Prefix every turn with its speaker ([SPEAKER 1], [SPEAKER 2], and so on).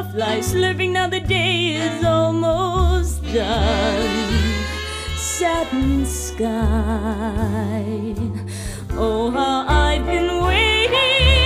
[SPEAKER 1] butterfly slurping, now the day is almost done. Satin sky, oh how I've been waiting